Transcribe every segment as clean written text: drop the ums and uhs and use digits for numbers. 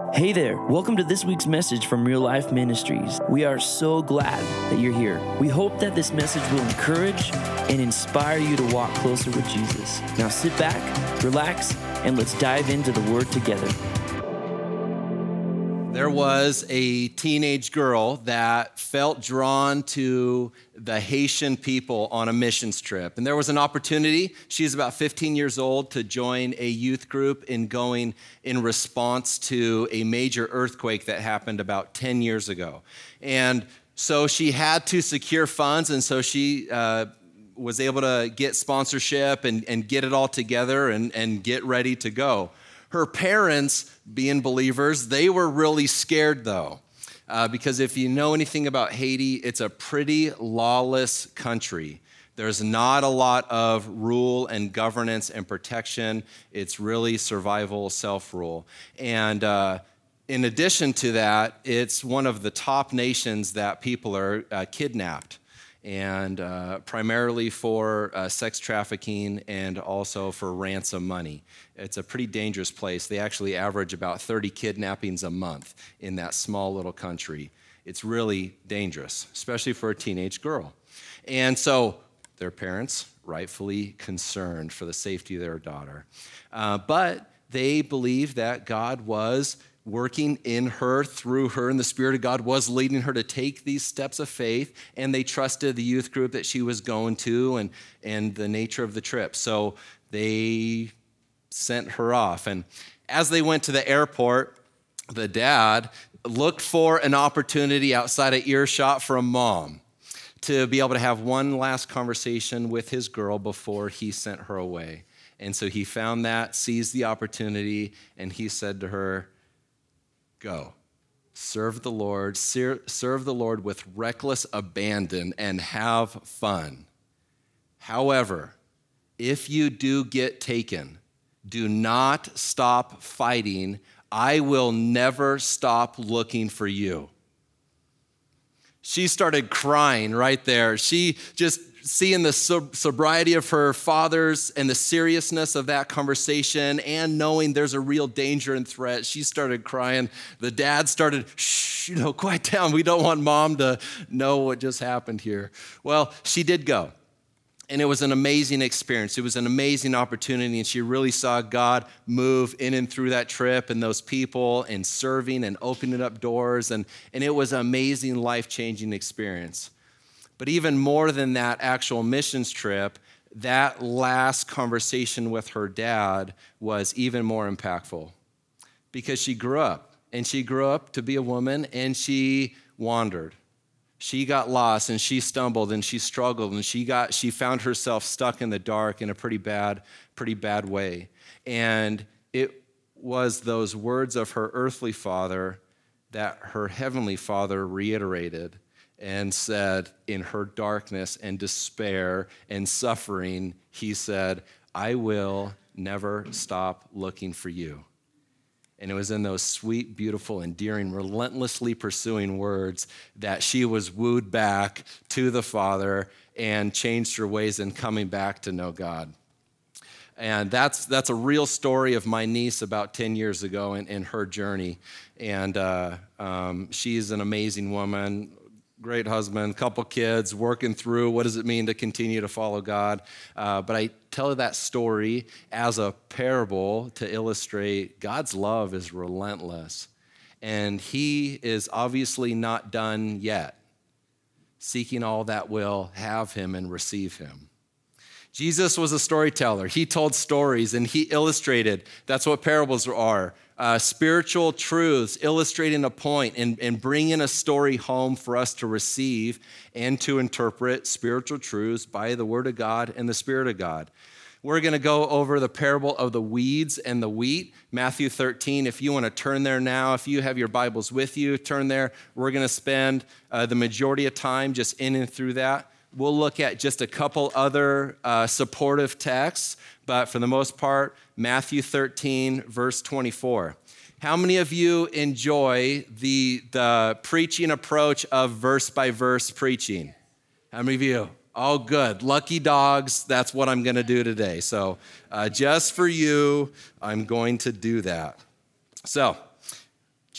Hey there, welcome to this week's message from Real Life Ministries. We are so glad that you're here. We hope that this message will encourage and inspire you to walk closer with Jesus. Now sit back, relax, and let's dive into the Word together. There was a teenage girl that felt drawn to the Haitian people on a missions trip. And there was an opportunity, she's about 15 years old, to join a youth group in going in response to a major earthquake that happened about 10 years ago. And so she had to secure funds, and so she was able to get sponsorship and get it all together and get ready to go. Her parents, being believers, they were really scared though, because if you know anything about Haiti, it's a pretty lawless country. There's not a lot of rule and governance and protection. It's really survival, self-rule. And in addition to that, it's one of the top nations that people are kidnapped, and primarily for sex trafficking and also for ransom money. It's a pretty dangerous place. They actually average about 30 kidnappings a month in that small little country. It's really dangerous, especially for a teenage girl. And so their parents, rightfully concerned for the safety of their daughter. But they believed that God was working in her, through her, and the Spirit of God was leading her to take these steps of faith, and they trusted the youth group that she was going to and the nature of the trip. So they sent her off. And as they went to the airport, the dad looked for an opportunity outside of earshot from mom to be able to have one last conversation with his girl before he sent her away. And so he found that, seized the opportunity, and he said to her, "Go, serve the Lord with reckless abandon and have fun. However, if you do get taken, do not stop fighting. I will never stop looking for you." She started crying right there. She just seeing the sobriety of her fathers and the seriousness of that conversation and knowing there's a real danger and threat, she started crying. The dad started, "Shh, quiet down. We don't want mom to know what just happened here." Well, she did go. And it was an amazing experience. It was an amazing opportunity, and she really saw God move in and through that trip and those people and serving and opening up doors, and it was an amazing, life-changing experience. But even more than that actual missions trip, that last conversation with her dad was even more impactful because she grew up, and she grew up to be a woman, and she wandered. She got lost, and she stumbled, and she struggled, and she found herself stuck in the dark in a pretty bad way. And it was those words of her earthly father that her heavenly Father reiterated and said, in her darkness and despair and suffering, he said, "I will never stop looking for you." And it was in those sweet, beautiful, endearing, relentlessly pursuing words that she was wooed back to the Father and changed her ways in coming back to know God. And that's a real story of my niece about 10 years ago in her journey. And she's an amazing woman, great husband, couple kids, working through what does it mean to continue to follow God. But I tell that story as a parable to illustrate God's love is relentless. And he is obviously not done yet, seeking all that will have him and receive him. Jesus was a storyteller. He told stories and he illustrated. That's what parables are. Spiritual truths, illustrating a point and bringing a story home for us to receive and to interpret spiritual truths by the Word of God and the Spirit of God. We're going to go over the parable of the weeds and the wheat, Matthew 13. If you want to turn there now, if you have your Bibles with you, turn there. We're going to spend the majority of time just in and through that. We'll look at just a couple other supportive texts, but for the most part, Matthew 13, verse 24. How many of you enjoy the preaching approach of verse-by-verse preaching? How many of you? Oh, good. Lucky dogs, that's what I'm going to do today. So just for you, I'm going to do that. So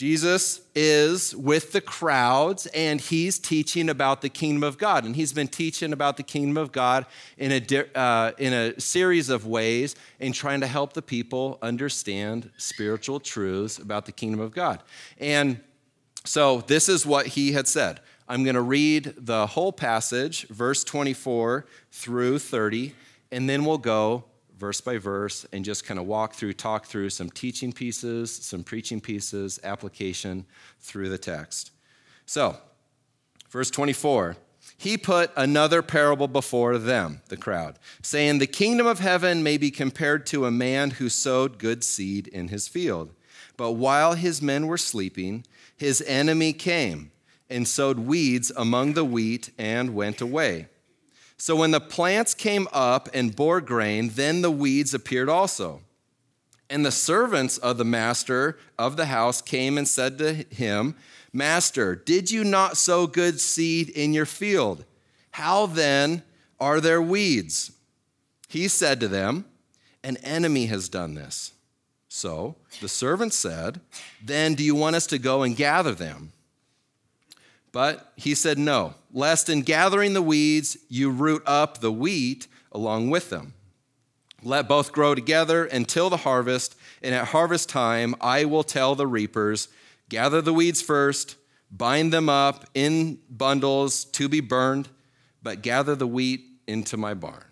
Jesus is with the crowds, and he's teaching about the kingdom of God. And he's been teaching about the kingdom of God in a series of ways and trying to help the people understand spiritual truths about the kingdom of God. And so this is what he had said. I'm going to read the whole passage, verse 24 through 30, and then we'll go verse by verse and just kind of talk through some teaching pieces, some preaching pieces, application through the text. So, verse 24, he put another parable before them, the crowd, saying, the kingdom of heaven may be compared to a man who sowed good seed in his field. But while his men were sleeping, his enemy came and sowed weeds among the wheat and went away. So when the plants came up and bore grain, then the weeds appeared also. And the servants of the master of the house came and said to him, Master, did you not sow good seed in your field? How then are there weeds? He said to them, an enemy has done this. So the servant said, then do you want us to go and gather them? But he said, no, lest in gathering the weeds, you root up the wheat along with them. Let both grow together until the harvest, and at harvest time, I will tell the reapers, gather the weeds first, bind them up in bundles to be burned, but gather the wheat into my barn.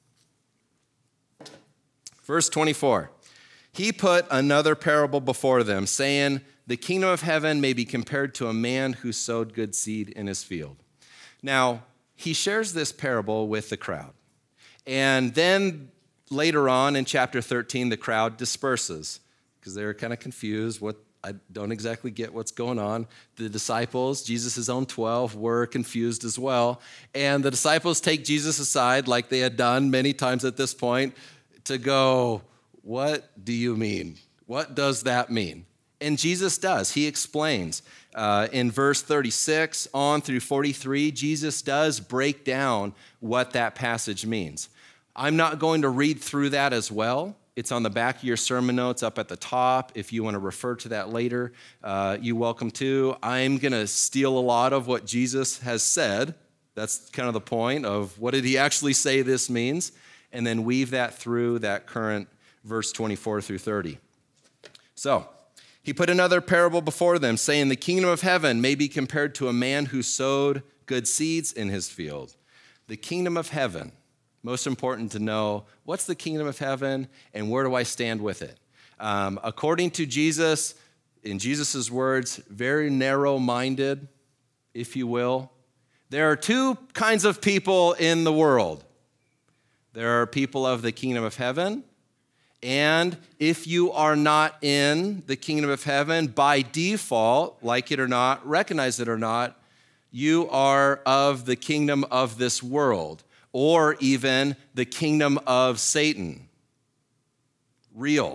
Verse 24, he put another parable before them, saying, the kingdom of heaven may be compared to a man who sowed good seed in his field. Now, he shares this parable with the crowd. And then later on in chapter 13, the crowd disperses because they're kind of confused. I don't exactly get what's going on. The disciples, Jesus' own 12, were confused as well. And the disciples take Jesus aside, like they had done many times at this point, to go, what do you mean? What does that mean? And Jesus does. He explains. In verse 36 on through 43, Jesus does break down what that passage means. I'm not going to read through that as well. It's on the back of your sermon notes up at the top. If you want to refer to that later, you're welcome to. I'm going to steal a lot of what Jesus has said. That's kind of the point of what did he actually say this means, and then weave that through that current verse 24 through 30. So, he put another parable before them, saying, the kingdom of heaven may be compared to a man who sowed good seeds in his field. The kingdom of heaven, most important to know, what's the kingdom of heaven and where do I stand with it? According to Jesus, in Jesus' words, very narrow-minded, if you will. There are two kinds of people in the world. There are people of the kingdom of heaven, and if you are not in the kingdom of heaven, by default, like it or not, recognize it or not, you are of the kingdom of this world, or even the kingdom of Satan. Real.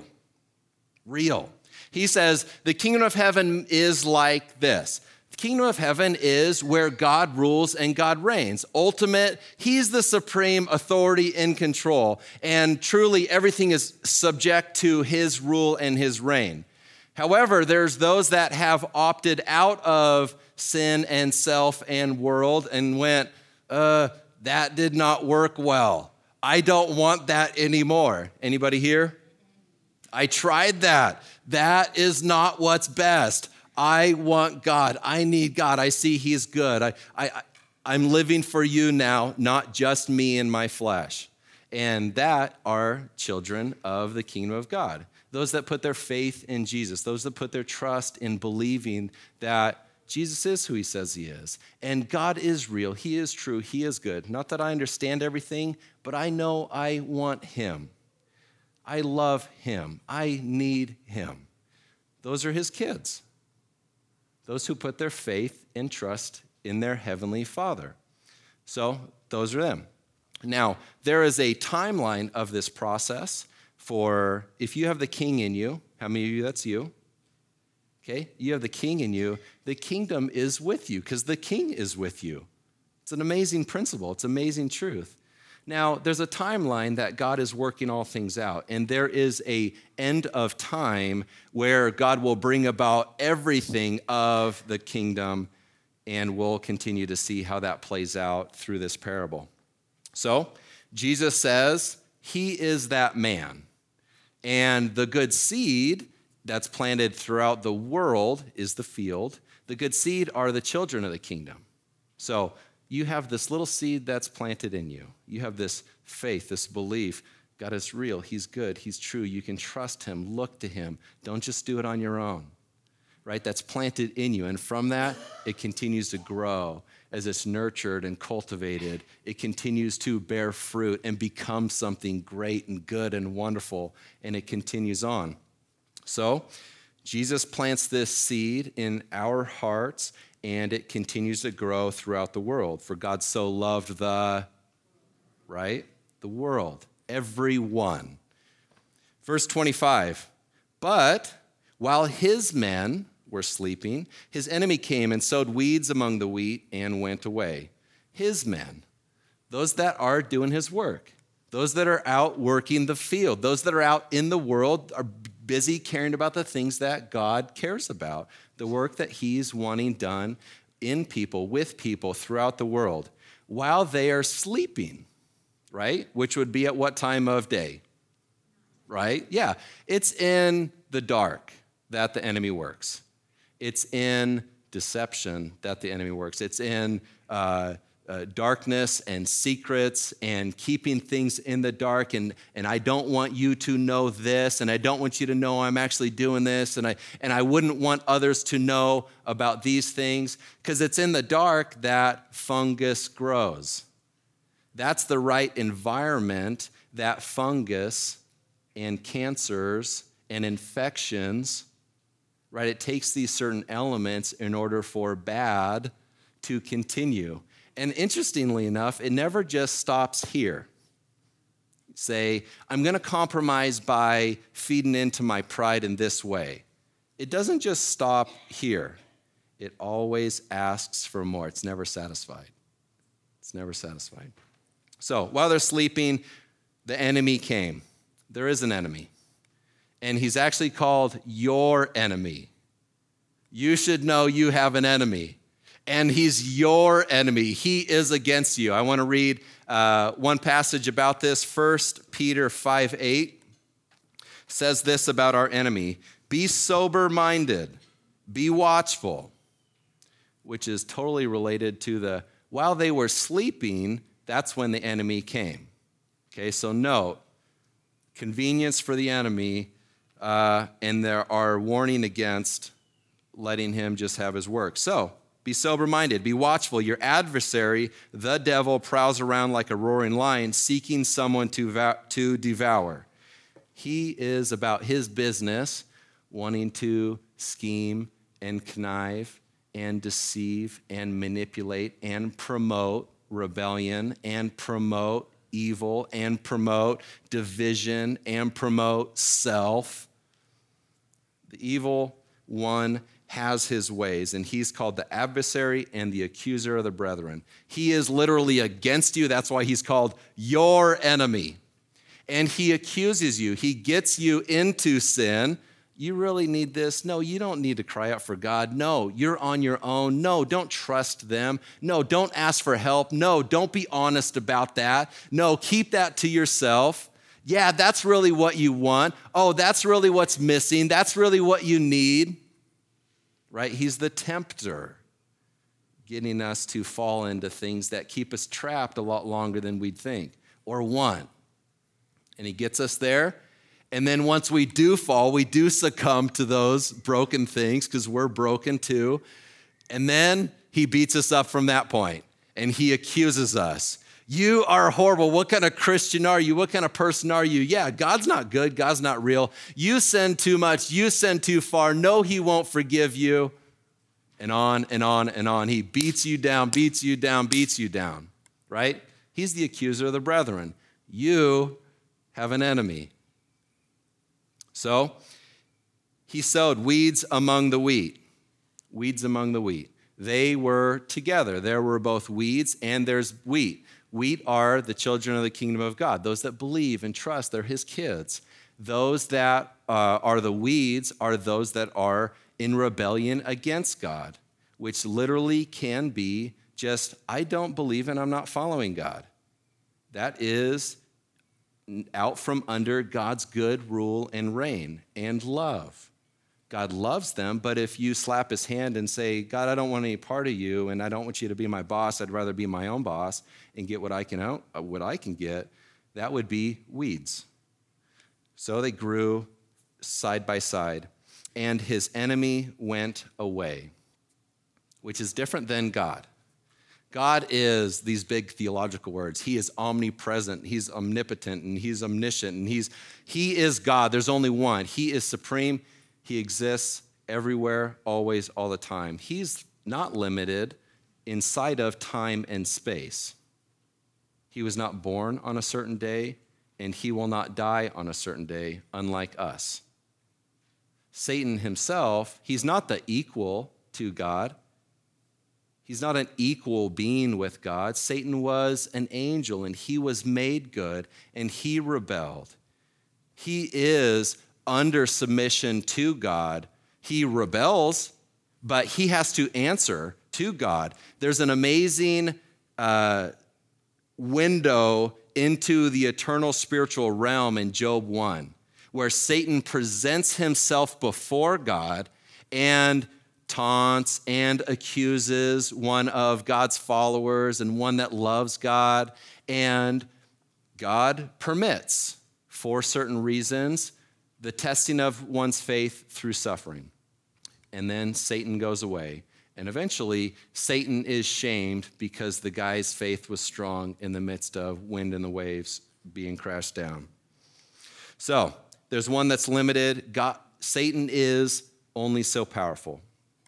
He says, the kingdom of heaven is like this. The kingdom of heaven is where God rules and God reigns. Ultimate, he's the supreme authority in control. And truly everything is subject to his rule and his reign. However, there's those that have opted out of sin and self and world and went, that did not work well. I don't want that anymore. Anybody here? I tried that. That is not what's best. I want God. I need God. I see he's good. I'm living for you now, not just me and my flesh. And that are children of the kingdom of God. Those that put their faith in Jesus. Those that put their trust in believing that Jesus is who he says he is. And God is real. He is true. He is good. Not that I understand everything, but I know I want him. I love him. I need him. Those are his kids. Those who put their faith and trust in their heavenly Father. So those are them. Now, there is a timeline of this process for if you have the king in you, how many of you, that's you? Okay, you have the king in you, the kingdom is with you because the king is with you. It's an amazing principle. It's amazing truth. Now, there's a timeline that God is working all things out, and there is a end of time where God will bring about everything of the kingdom, and we'll continue to see how that plays out through this parable. So, Jesus says he is that man, and the good seed that's planted throughout the world is the field. The good seed are the children of the kingdom. So, you have this little seed that's planted in you. You have this faith, this belief. God is real. He's good. He's true. You can trust him. Look to him. Don't just do it on your own, right? That's planted in you. And from that, it continues to grow. As it's nurtured and cultivated, it continues to bear fruit and become something great and good and wonderful, and it continues on. So, Jesus plants this seed in our hearts, and it continues to grow throughout the world. For God so loved the world, everyone. Verse 25, but while his men were sleeping, his enemy came and sowed weeds among the wheat and went away. His men, those that are doing his work, those that are out working the field, those that are out in the world are busy caring about the things that God cares about, the work that he's wanting done in people, with people throughout the world, while they are sleeping, right? Which would be at what time of day, right? Yeah, it's in the dark that the enemy works. It's in deception that the enemy works. It's in darkness and secrets and keeping things in the dark, and I don't want you to know this, and I don't want you to know I'm actually doing this, and I wouldn't want others to know about these things, because it's in the dark that fungus grows. That's the right environment that fungus and cancers and infections, right? It takes these certain elements in order for bad to continue. And interestingly enough, it never just stops here. Say, I'm going to compromise by feeding into my pride in this way. It doesn't just stop here. It always asks for more. It's never satisfied. It's never satisfied. So while they're sleeping, the enemy came. There is an enemy. And he's actually called your enemy. You should know you have an enemy. And he's your enemy. He is against you. I want to read one passage about this. 1 Peter 5:8 says this about our enemy. Be sober-minded. Be watchful. Which is totally related to while they were sleeping, that's when the enemy came. Okay, so note, convenience for the enemy, and there are warning against letting him just have his work. So, be sober-minded, be watchful. Your adversary, the devil, prowls around like a roaring lion, seeking someone to devour. He is about his business, wanting to scheme and connive and deceive and manipulate and promote rebellion and promote evil and promote division and promote self. The evil one has his ways, and he's called the adversary and the accuser of the brethren. He is literally against you. That's why he's called your enemy. And he accuses you. He gets you into sin. You really need this. No, you don't need to cry out for God. No, you're on your own. No, don't trust them. No, don't ask for help. No, don't be honest about that. No, keep that to yourself. Yeah, that's really what you want. Oh, that's really what's missing. That's really what you need. Right? He's the tempter, getting us to fall into things that keep us trapped a lot longer than we'd think or want. And he gets us there. And then once we do fall, we do succumb to those broken things because we're broken too. And then he beats us up from that point, and he accuses us. You are horrible. What kind of Christian are you? What kind of person are you? Yeah, God's not good. God's not real. You sin too much. You sin too far. No, he won't forgive you. And on and on and on. He beats you down, beats you down, beats you down, right? He's the accuser of the brethren. You have an enemy. So he sowed weeds among the wheat. Weeds among the wheat. They were together. There were both weeds and there's wheat. Wheat are the children of the kingdom of God, those that believe and trust, they're his kids. Those that are the weeds are those that are in rebellion against God, which literally can be just, I don't believe and I'm not following God. That is out from under God's good rule and reign and love. God loves them, but if you slap his hand and say, God, I don't want any part of you, and I don't want you to be my boss, I'd rather be my own boss and get what I can get, that would be weeds. So they grew side by side, and his enemy went away, which is different than God. God is these big theological words. He is omnipresent, he's omnipotent, and he's omniscient, and he is God. There's only one. He is supreme. He exists everywhere, always, all the time. He's not limited inside of time and space. He was not born on a certain day, and he will not die on a certain day, unlike us. Satan himself, he's not the equal to God. He's not an equal being with God. Satan was an angel, and he was made good, and he rebelled. He is under submission to God. He rebels, but he has to answer to God. There's an amazing window into the eternal spiritual realm in Job 1, where Satan presents himself before God and taunts and accuses one of God's followers and one that loves God, and God permits, for certain reasons, the testing of one's faith through suffering. And then Satan goes away. And eventually, Satan is shamed because the guy's faith was strong in the midst of wind and the waves being crashed down. So, there's one that's limited. Satan is only so powerful.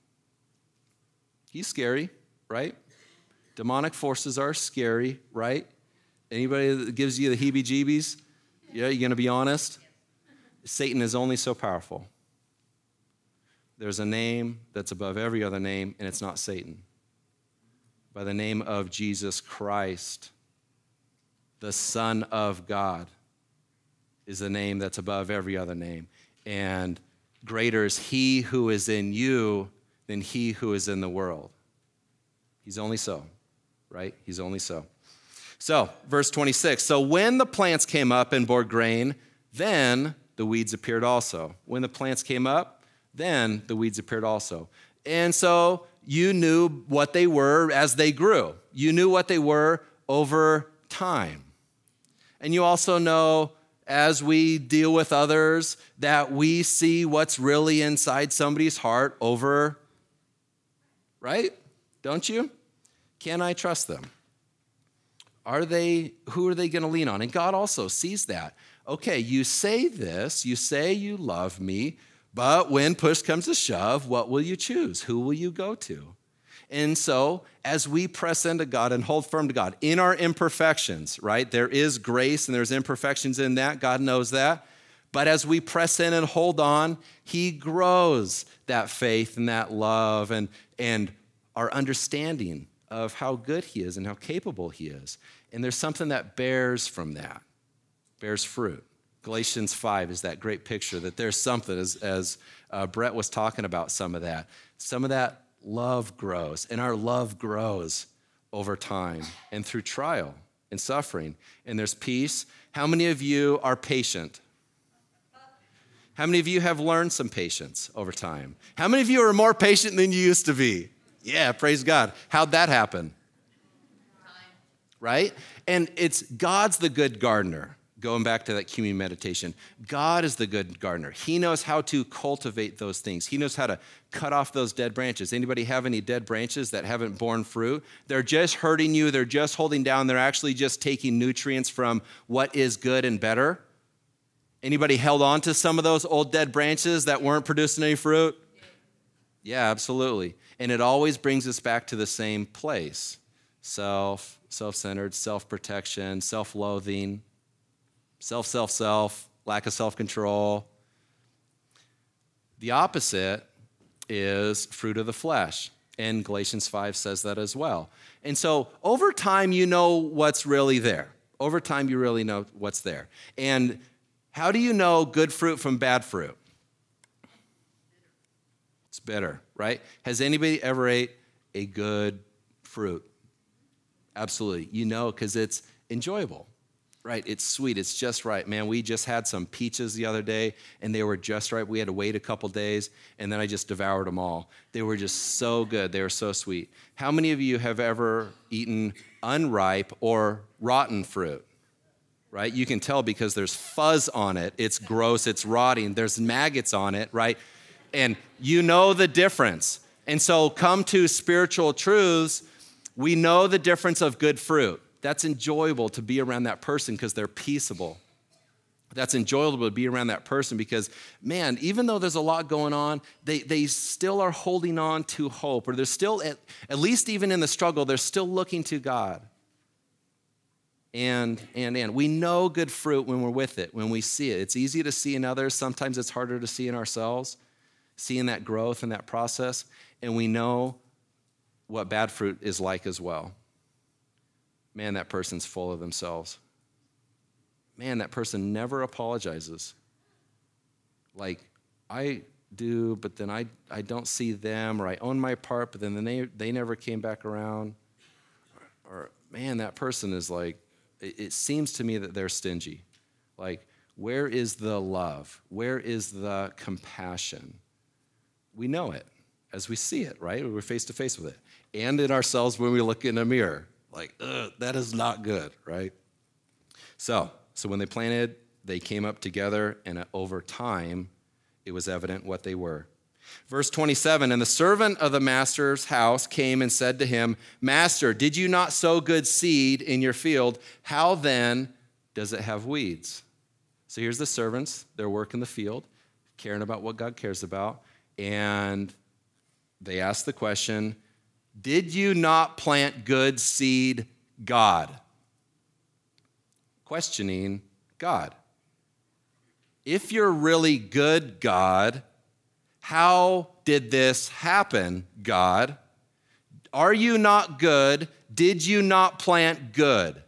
He's scary, right? Demonic forces are scary, right? Anybody that gives you the heebie-jeebies? Yeah, you going to be honest? Satan is only so powerful. There's a name that's above every other name, and it's not Satan. By the name of Jesus Christ, the Son of God, is the name that's above every other name. And greater is he who is in you than he who is in the world. He's only so, right? He's only so. So, verse 26. So when the plants came up and bore grain, then the weeds appeared also. When the plants came up, then the weeds appeared also. And so you knew what they were as they grew. You knew what they were over time. And you also know, as we deal with others, that we see what's really inside somebody's heart over, right? Don't you? Can I trust them? Who are they going to lean on? And God also sees that. Okay, you say this, you say you love me, but when push comes to shove, what will you choose? Who will you go to? And so, as we press into God and hold firm to God in our imperfections, right? There is grace and there's imperfections in that. God knows that. But as we press in and hold on, he grows that faith and that love and our understanding of how good he is and how capable he is. And there's something that bears from that, bears fruit. Galatians 5 is that great picture that there's something, as Brett was talking about some of that love grows, and our love grows over time and through trial and suffering. And there's peace. How many of you are patient? How many of you have learned some patience over time? How many of you are more patient than you used to be? Yeah, praise God. How'd that happen? Right? And it's God's the good gardener. Going back to that community meditation, God is the good gardener. He knows how to cultivate those things. He knows how to cut off those dead branches. Anybody have any dead branches that haven't borne fruit? They're just hurting you. They're just holding down. They're actually just taking nutrients from what is good and better. Anybody held on to some of those old dead branches that weren't producing any fruit? Yeah, absolutely. And it always brings us back to the same place. Self-centered, self-protection, self-loathing, self, lack of self-control. The opposite is fruit of the flesh. And Galatians 5 says that as well. And so over time, you know what's really there. Over time, you really know what's there. And how do you know good fruit from bad fruit? It's bitter, right? Has anybody ever ate a good fruit? Absolutely. You know, because it's enjoyable, right? It's sweet. It's just right. Man, we just had some peaches the other day, and they were just right. We had to wait a couple days, and then I just devoured them all. They were just so good. They were so sweet. How many of you have ever eaten unripe or rotten fruit? Right? You can tell because there's fuzz on it. It's gross. It's rotting. There's maggots on it, right? And you know the difference. And so come to spiritual truths, we know the difference of good fruit. That's enjoyable to be around that person because they're peaceable. That's enjoyable to be around that person because, man, even though there's a lot going on, they still are holding on to hope, or they're still, at least even in the struggle, they're still looking to God. And we know good fruit when we're with it, when we see it. It's easy to see in others. Sometimes it's harder to see in ourselves, seeing that growth and that process. And we know what bad fruit is like as well. Man, that person's full of themselves. Man, that person never apologizes. Like, I do, but then I don't see them, or I own my part, but then they never came back around. Or man, that person is like, it seems to me that they're stingy. Like, where is the love? Where is the compassion? We know it as we see it, right? We're face to face with it. And in ourselves when we look in a mirror. Like, that is not good, right? So when they planted, they came up together, and over time, it was evident what they were. Verse 27, and the servant of the master's house came and said to him, Master, did you not sow good seed in your field? How then does it have weeds? So here's the servants. They're working the field, caring about what God cares about. And they ask the question, did you not plant good seed, God? Questioning God. If you're really good, God, how did this happen, God? Are you not good? Did you not plant good?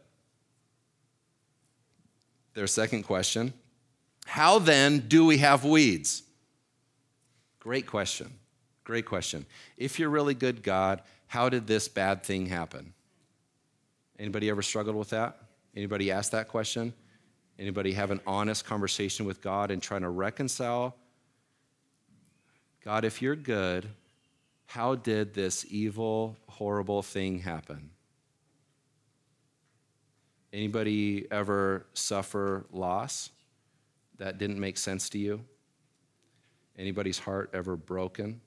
Their second question, how then do we have weeds? Great question. Great question. If you're really good, God, how did this bad thing happen? Anybody ever struggled with that? Anybody ask that question? Anybody have an honest conversation with God and trying to reconcile? God, if you're good, how did this evil, horrible thing happen? Anybody ever suffer loss that didn't make sense to you? Anybody's heart ever broken?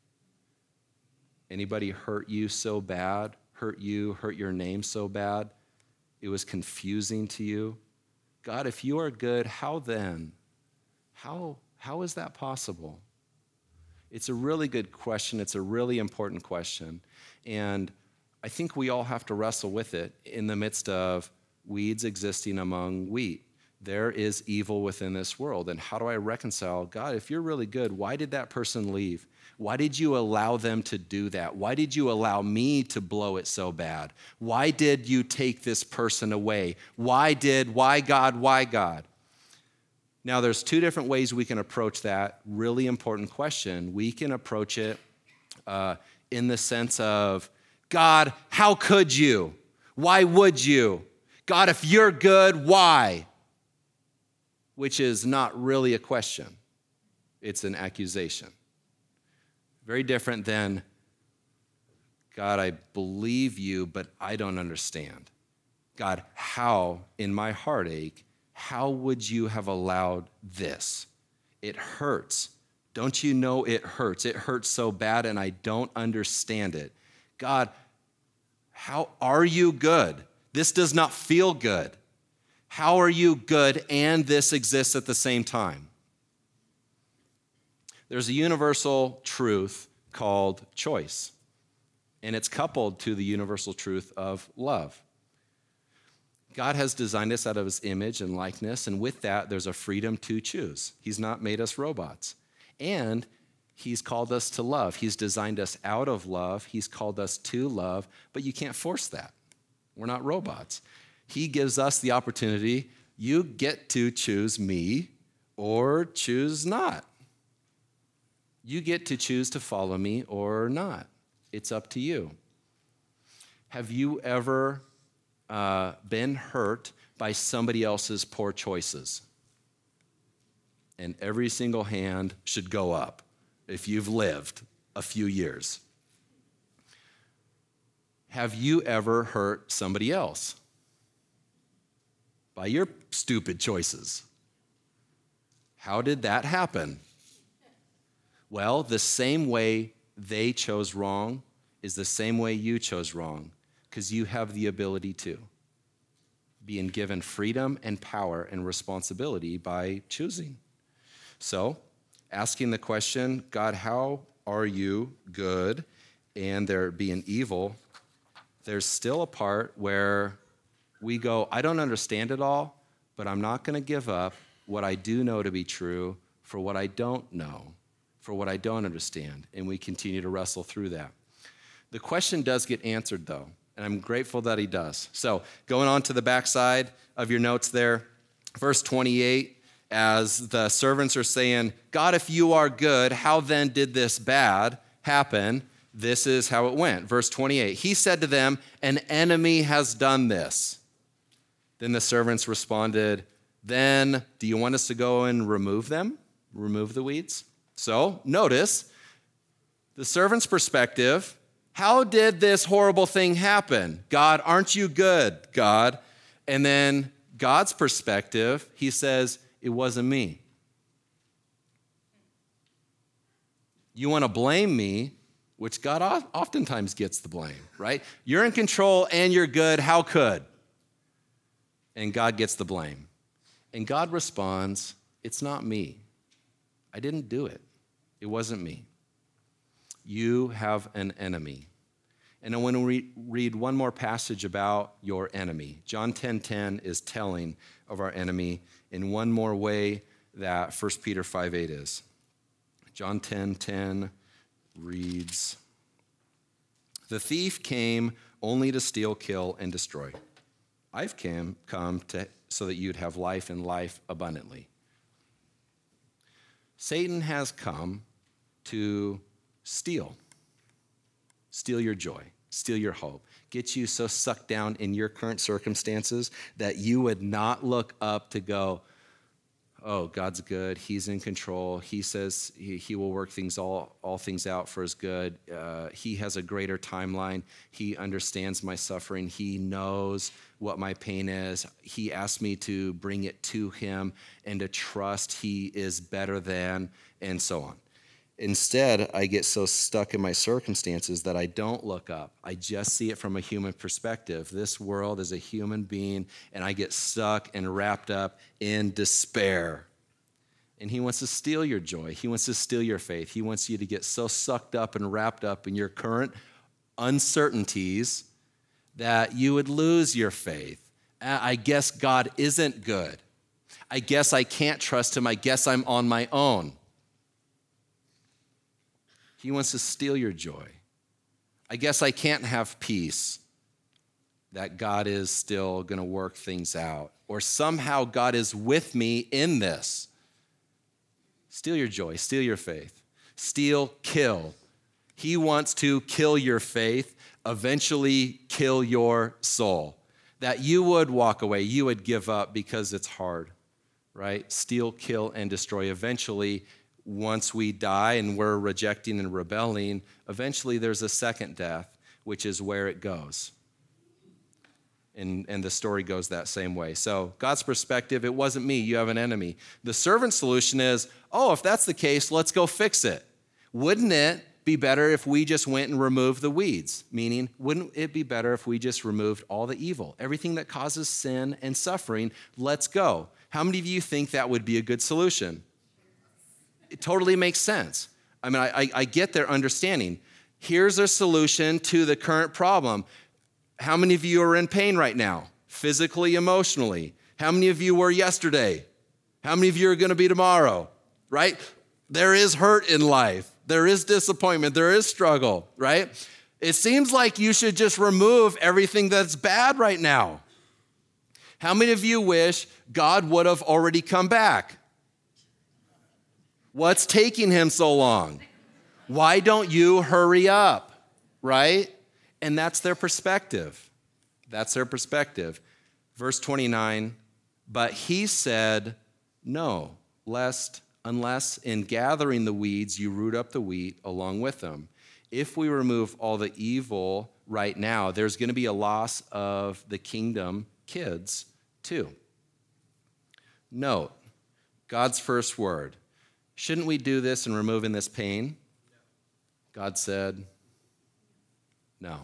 Anybody hurt you so bad, hurt your name so bad, it was confusing to you? God, if you are good, how then? How is that possible? It's a really good question. It's a really important question. And I think we all have to wrestle with it in the midst of weeds existing among wheat. There is evil within this world. And how do I reconcile? God, if you're really good, why did that person leave? Why did you allow them to do that? Why did you allow me to blow it so bad? Why did you take this person away? Why God? Now, there's two different ways we can approach that really important question. We can approach it in the sense of, God, how could you? Why would you? God, if you're good, why? Which is not really a question. It's an accusation. Very different than, God, I believe you, but I don't understand. God, how, in my heartache, how would you have allowed this? It hurts. Don't you know it hurts? It hurts so bad, and I don't understand it. God, how are you good? This does not feel good. How are you good and this exists at the same time? There's a universal truth called choice, and it's coupled to the universal truth of love. God has designed us out of his image and likeness, and with that, there's a freedom to choose. He's not made us robots. And He's called us to love. He's designed us out of love. He's called us to love, but you can't force that. We're not robots. He gives us the opportunity. You get to choose me or choose not. You get to choose to follow me or not. It's up to you. Have you ever been hurt by somebody else's poor choices? And every single hand should go up if you've lived a few years. Have you ever hurt somebody else by your stupid choices? How did that happen? Well, the same way they chose wrong is the same way you chose wrong, because you have the ability to. Being given freedom and power and responsibility by choosing. So, asking the question, God, how are you good and there being evil? There's still a part where we go, I don't understand it all, but I'm not going to give up what I do know to be true for what I don't know, for what I don't understand. And we continue to wrestle through that. The question does get answered, though, and I'm grateful that he does. So going on to the backside of your notes there, verse 28, as the servants are saying, God, if you are good, how then did this bad happen? This is how it went. Verse 28, he said to them, an enemy has done this. Then the servants responded, then do you want us to go and remove them? Remove the weeds? So notice the servant's perspective. How did this horrible thing happen? God, aren't you good, God? And then God's perspective, he says, it wasn't me. You want to blame me, which God oftentimes gets the blame, right? You're in control and you're good. How could? And God gets the blame. And God responds, it's not me. I didn't do it. It wasn't me. You have an enemy. And I want to read one more passage about your enemy. John 10:10 is telling of our enemy in one more way that 1 Peter 5:8 is. John 10:10 reads, the thief came only to steal, kill, and destroy. I've come so that you'd have life and life abundantly. Satan has come to steal your joy, steal your hope, get you so sucked down in your current circumstances that you would not look up to go, oh, God's good, he's in control, he says he will work all things out for his good, he has a greater timeline, he understands my suffering, he knows what my pain is, he asked me to bring it to him and to trust he is better than, and so on. Instead, I get so stuck in my circumstances that I don't look up. I just see it from a human perspective. This world is a human being, and I get stuck and wrapped up in despair. And he wants to steal your joy. He wants to steal your faith. He wants you to get so sucked up and wrapped up in your current uncertainties that you would lose your faith. I guess God isn't good. I guess I can't trust him. I guess I'm on my own. He wants to steal your joy. I guess I can't have peace, that God is still going to work things out. Or somehow God is with me in this. Steal your joy, steal your faith. Steal, kill. He wants to kill your faith, eventually kill your soul. That you would walk away, you would give up because it's hard, right? Steal, kill, and destroy. Eventually, once we die and we're rejecting and rebelling, eventually there's a second death, which is where it goes. And the story goes that same way. So God's perspective, it wasn't me, you have an enemy. The servant's solution is, oh, if that's the case, let's go fix it. Wouldn't it be better if we just went and removed the weeds? Meaning, wouldn't it be better if we just removed all the evil? Everything that causes sin and suffering, let's go. How many of you think that would be a good solution? It totally makes sense. I mean, I get their understanding. Here's a solution to the current problem. How many of you are in pain right now? Physically, emotionally? How many of you were yesterday? How many of you are going to be tomorrow? Right? There is hurt in life. There is disappointment. There is struggle, right? It seems like you should just remove everything that's bad right now. How many of you wish God would have already come back? What's taking him so long? Why don't you hurry up, right? And that's their perspective. That's their perspective. Verse 29, but he said, no, unless in gathering the weeds you root up the wheat along with them. If we remove all the evil right now, there's going to be a loss of the kingdom kids too. Note, God's first word. Shouldn't we do this in removing this pain? God said, no.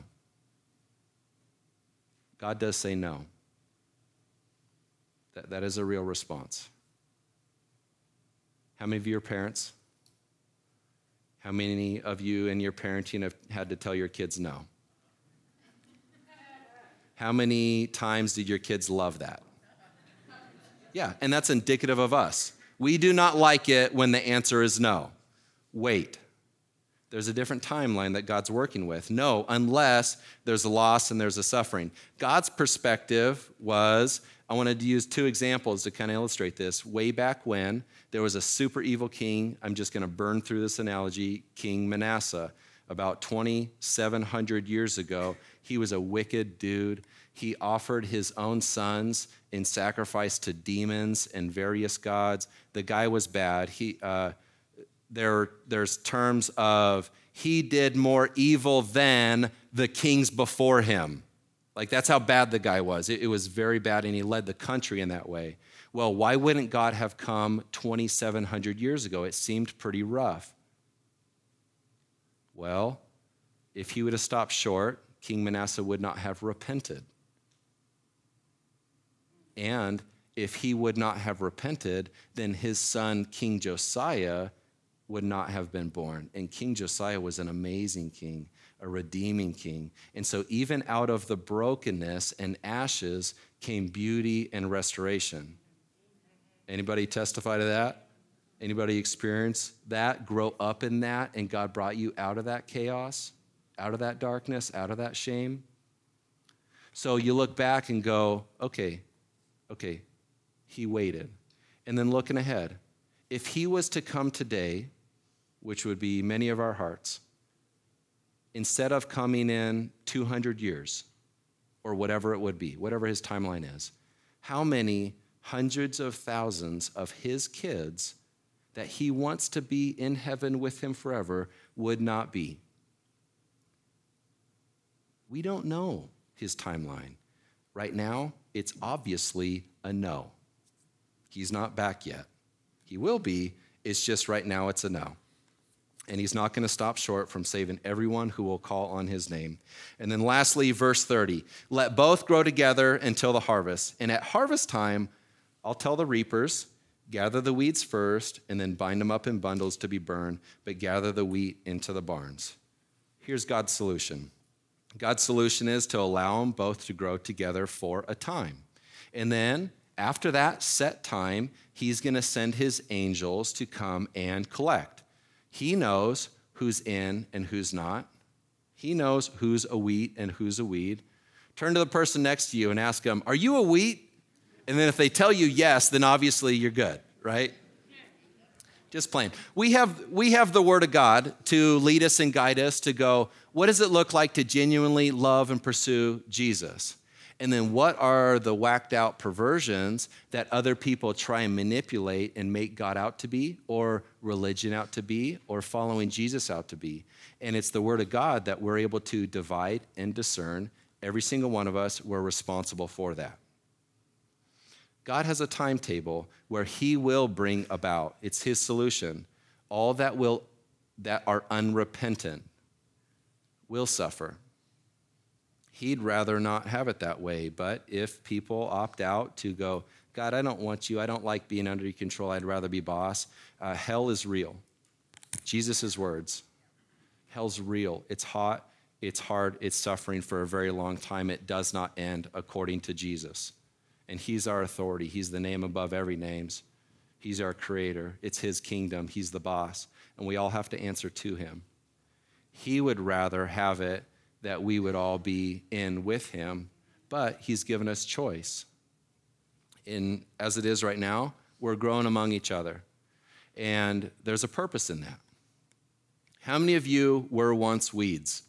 God does say no. That is a real response. How many of you are parents? How many of you in your parenting have had to tell your kids no? How many times did your kids love that? Yeah, and that's indicative of us. We do not like it when the answer is no. Wait. There's a different timeline that God's working with. No, unless there's a loss and there's a suffering. God's perspective was, I wanted to use two examples to kind of illustrate this. Way back when, there was a super evil king. I'm just going to burn through this analogy. King Manasseh, about 2,700 years ago. He was a wicked dude. He offered his own sons in sacrifice to demons and various gods. The guy was bad. There's terms of he did more evil than the kings before him. Like that's how bad the guy was. It was very bad, and he led the country in that way. Well, why wouldn't God have come 2,700 years ago? It seemed pretty rough. Well, if he would have stopped short, King Manasseh would not have repented. And if he would not have repented, then his son, King Josiah, would not have been born. And King Josiah was an amazing king, a redeeming king. And so even out of the brokenness and ashes came beauty and restoration. Anybody testify to that? Anybody experience that, grow up in that, and God brought you out of that chaos, out of that darkness, out of that shame? So you look back and go, okay, he waited. And then looking ahead, if he was to come today, which would be many of our hearts, instead of coming in 200 years, or whatever it would be, whatever his timeline is, how many hundreds of thousands of his kids that he wants to be in heaven with him forever would not be? We don't know his timeline. Right now, it's obviously a no. He's not back yet. He will be, it's just right now it's a no. And he's not going to stop short from saving everyone who will call on his name. And then lastly, verse 30, let both grow together until the harvest. And at harvest time, I'll tell the reapers, gather the weeds first, and then bind them up in bundles to be burned, but gather the wheat into the barns. Here's God's solution. God's solution is to allow them both to grow together for a time. And then after that set time, he's going to send his angels to come and collect. He knows who's in and who's not. He knows who's a wheat and who's a weed. Turn to the person next to you and ask them, are you a wheat? And then if they tell you yes, then obviously you're good, right? Just plain. We have the Word of God to lead us and guide us to go, what does it look like to genuinely love and pursue Jesus? And then what are the whacked out perversions that other people try and manipulate and make God out to be, or religion out to be, or following Jesus out to be? And it's the Word of God that we're able to divide and discern. Every single one of us, we're responsible for that. God has a timetable where he will bring about, it's his solution, all that are unrepentant will suffer. He'd rather not have it that way, but if people opt out to go, God, I don't want you, I don't like being under your control, I'd rather be boss, hell is real. Jesus' words, hell's real, it's hot, it's hard, it's suffering for a very long time, it does not end according to Jesus. And he's our authority. He's the name above every name. He's our creator. It's his kingdom. He's the boss. And we all have to answer to him. He would rather have it that we would all be in with him, but he's given us choice. As it is right now, we're growing among each other. And there's a purpose in that. How many of you were once weeds?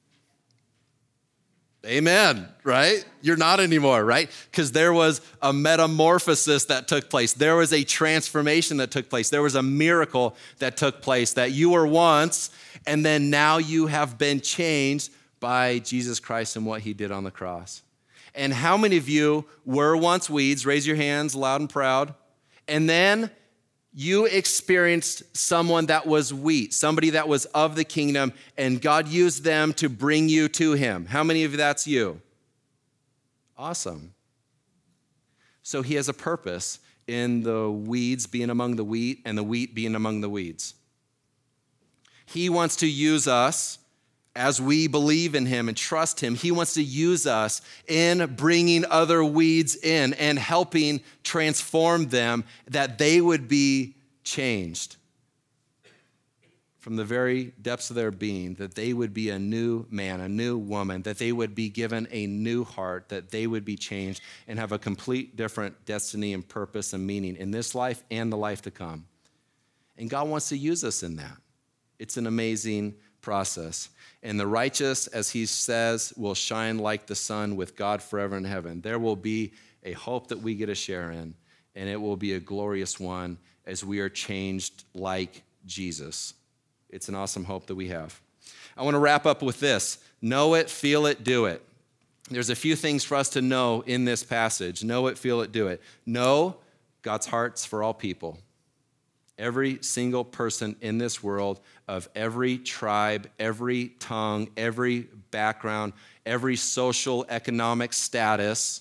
Amen, right? You're not anymore, right? Because there was a metamorphosis that took place. There was a transformation that took place. There was a miracle that took place that you were once, and then now you have been changed by Jesus Christ and what he did on the cross. And how many of you were once weeds? Raise your hands loud and proud. And then you experienced someone that was wheat, somebody that was of the kingdom, and God used them to bring you to him. How many of you that's you? Awesome. So he has a purpose in the weeds being among the wheat and the wheat being among the weeds. He wants to use us as we believe in him and trust him. He wants to use us in bringing other weeds in and helping transform them that they would be changed from the very depths of their being, that they would be a new man, a new woman, that they would be given a new heart, that they would be changed and have a complete different destiny and purpose and meaning in this life and the life to come. And God wants to use us in that. It's an amazing process. And the righteous, as he says, will shine like the sun with God forever in heaven. There will be a hope that we get a share in, and it will be a glorious one as we are changed like Jesus. It's an awesome hope that we have. I want to wrap up with this. Know it, feel it, do it. There's a few things for us to know in this passage. Know it, feel it, do it. Know God's heart's for all people. Every single person in this world, of every tribe, every tongue, every background, every social, economic status,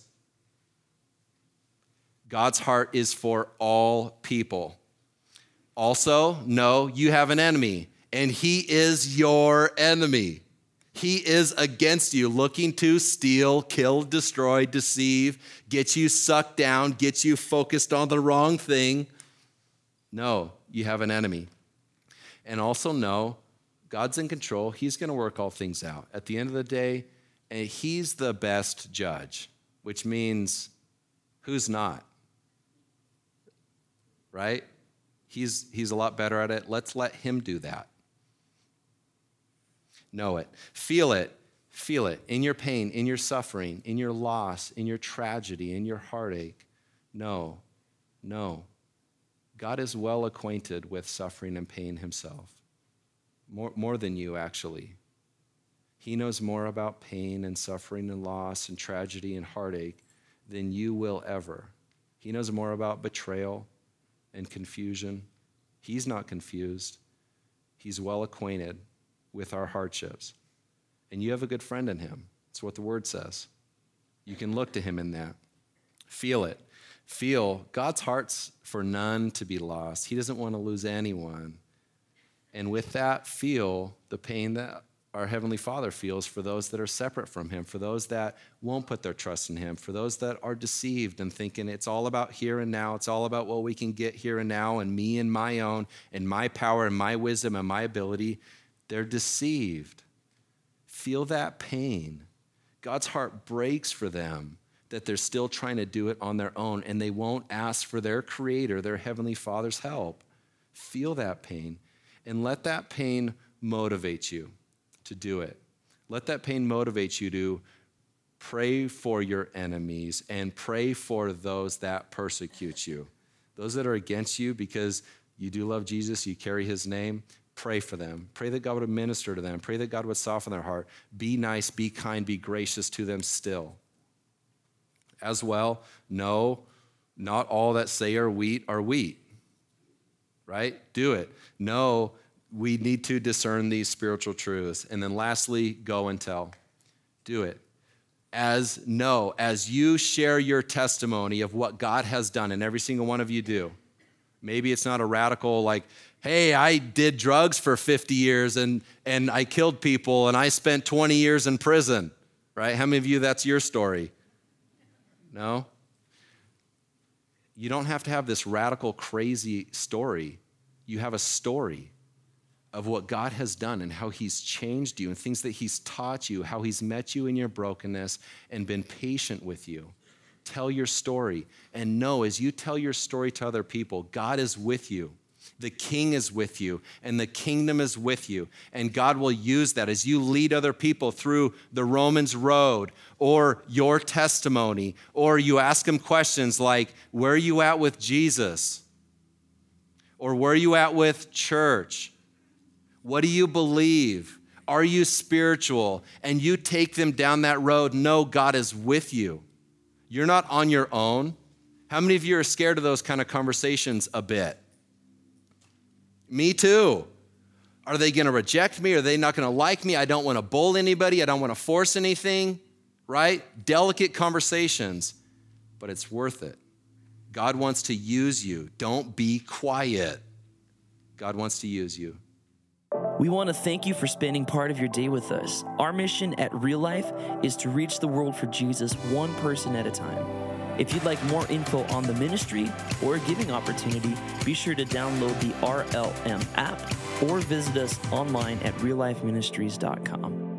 God's heart is for all people. Also, know you have an enemy, and he is your enemy. He is against you, looking to steal, kill, destroy, deceive, get you sucked down, get you focused on the wrong thing. No, you have an enemy. And also know God's in control. He's going to work all things out. At the end of the day, he's the best judge, which means who's not? Right? He's a lot better at it. Let's let him do that. Know it. Feel it. Feel it in your pain, in your suffering, in your loss, in your tragedy, in your heartache. No. God is well acquainted with suffering and pain himself. More than you, actually. He knows more about pain and suffering and loss and tragedy and heartache than you will ever. He knows more about betrayal and confusion. He's not confused. He's well acquainted with our hardships. And you have a good friend in him. That's what the word says. You can look to him in that. Feel it. Feel God's heart's for none to be lost. He doesn't want to lose anyone. And with that, feel the pain that our Heavenly Father feels for those that are separate from him, for those that won't put their trust in him, for those that are deceived and thinking it's all about here and now, it's all about what we can get here and now and me and my own and my power and my wisdom and my ability. They're deceived. Feel that pain. God's heart breaks for them that they're still trying to do it on their own and they won't ask for their Creator, their Heavenly Father's help. Feel that pain and let that pain motivate you to do it. Let that pain motivate you to pray for your enemies and pray for those that persecute you. Those that are against you because you do love Jesus, you carry his name, pray for them. Pray that God would minister to them. Pray that God would soften their heart. Be nice, be kind, be gracious to them still. As well, no, not all that say are wheat, right? Do it. No, we need to discern these spiritual truths. And then lastly, go and tell. Do it. As you share your testimony of what God has done, and every single one of you do. Maybe it's not a radical like, hey, I did drugs for 50 years and I killed people and I spent 20 years in prison, right? How many of you, that's your story? No? You don't have to have this radical, crazy story. You have a story of what God has done and how he's changed you and things that he's taught you, how he's met you in your brokenness and been patient with you. Tell your story and know as you tell your story to other people, God is with you. The King is with you and the kingdom is with you. And God will use that as you lead other people through the Romans road or your testimony, or you ask them questions like, where are you at with Jesus? Or where are you at with church? What do you believe? Are you spiritual? And you take them down that road. Know God is with you. You're not on your own. How many of you are scared of those kind of conversations a bit? Me too. Are they going to reject me? Are they not going to like me? I don't want to bull anybody. I don't want to force anything, right? Delicate conversations, but it's worth it. God wants to use you. Don't be quiet. God wants to use you. We want to thank you for spending part of your day with us. Our mission at Real Life is to reach the world for Jesus one person at a time. If you'd like more info on the ministry or a giving opportunity, be sure to download the RLM app or visit us online at reallifeministries.com.